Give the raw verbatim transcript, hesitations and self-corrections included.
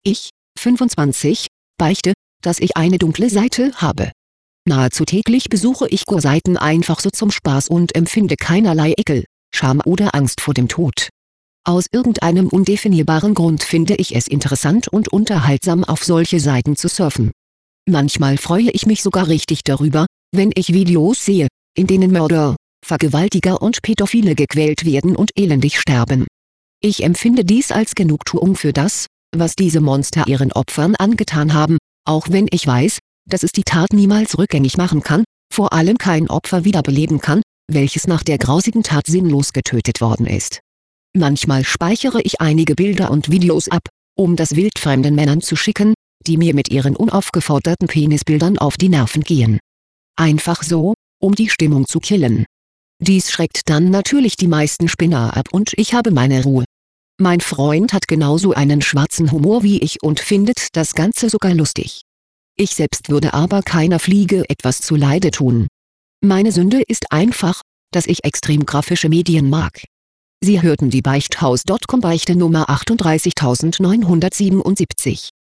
Ich, fünfundzwanzig, beichte, dass ich eine dunkle Seite habe. Nahezu täglich besuche ich Gore-Seiten einfach so zum Spaß und empfinde keinerlei Ekel, Scham oder Angst vor dem Tod. Aus irgendeinem undefinierbaren Grund finde ich es interessant und unterhaltsam, auf solche Seiten zu surfen. Manchmal freue ich mich sogar richtig darüber, wenn ich Videos sehe, in denen Mörder, Vergewaltiger und Pädophile gequält werden und elendig sterben. Ich empfinde dies als Genugtuung für das, was diese Monster ihren Opfern angetan haben, auch wenn ich weiß, dass es die Tat niemals rückgängig machen kann, vor allem kein Opfer wiederbeleben kann, welches nach der grausigen Tat sinnlos getötet worden ist. Manchmal speichere ich einige Bilder und Videos ab, um das wildfremden Männern zu schicken, die mir mit ihren unaufgeforderten Penisbildern auf die Nerven gehen. Einfach so, um die Stimmung zu killen. Dies schreckt dann natürlich die meisten Spinner ab und ich habe meine Ruhe. Mein Freund hat genauso einen schwarzen Humor wie ich und findet das Ganze sogar lustig. Ich selbst würde aber keiner Fliege etwas zuleide tun. Meine Sünde ist einfach, dass ich extrem grafische Medien mag. Sie hörten die Beichthaus Punkt com Beichte Nummer achtunddreißigtausendneunhundertsiebenundsiebzig.